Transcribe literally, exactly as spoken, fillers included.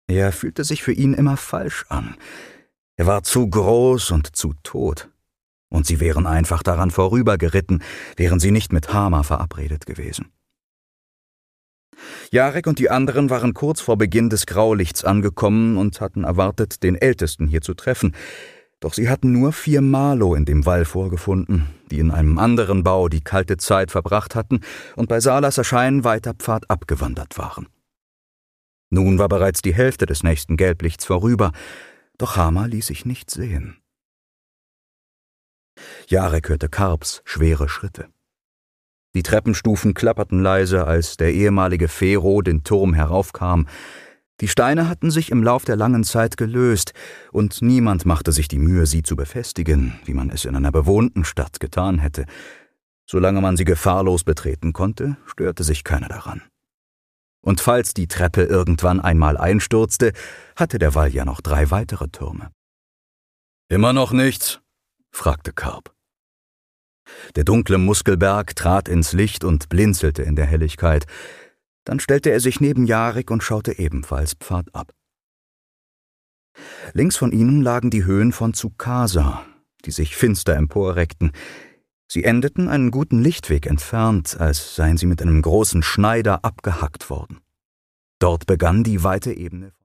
Er fühlte sich für ihn immer falsch an. Er war zu groß und zu tot. Und sie wären einfach daran vorübergeritten, wären sie nicht mit Hama verabredet gewesen. Jarek und die anderen waren kurz vor Beginn des Graulichts angekommen und hatten erwartet, den Ältesten hier zu treffen. Doch sie hatten nur vier Malo in dem Wall vorgefunden, die in einem anderen Bau die kalte Zeit verbracht hatten und bei Salas Erscheinen weiter pfadab gewandert waren. Nun war bereits die Hälfte des nächsten Gelblichts vorüber, doch Hama ließ sich nicht sehen. Jarek hörte Karps schwere Schritte. Die Treppenstufen klapperten leise, als der ehemalige Phero den Turm heraufkam. Die Steine hatten sich im Lauf der langen Zeit gelöst, und niemand machte sich die Mühe, sie zu befestigen, wie man es in einer bewohnten Stadt getan hätte. Solange man sie gefahrlos betreten konnte, störte sich keiner daran. Und falls die Treppe irgendwann einmal einstürzte, hatte der Wall ja noch drei weitere Türme. »Immer noch nichts?« fragte Karp. Der dunkle Muskelberg trat ins Licht und blinzelte in der Helligkeit. Dann stellte er sich neben Jarek und schaute ebenfalls pfadab. Links von ihnen lagen die Höhen von Tsukasa, die sich finster emporreckten. Sie endeten einen guten Lichtweg entfernt, als seien sie mit einem großen Schneider abgehackt worden. Dort begann die weite Ebene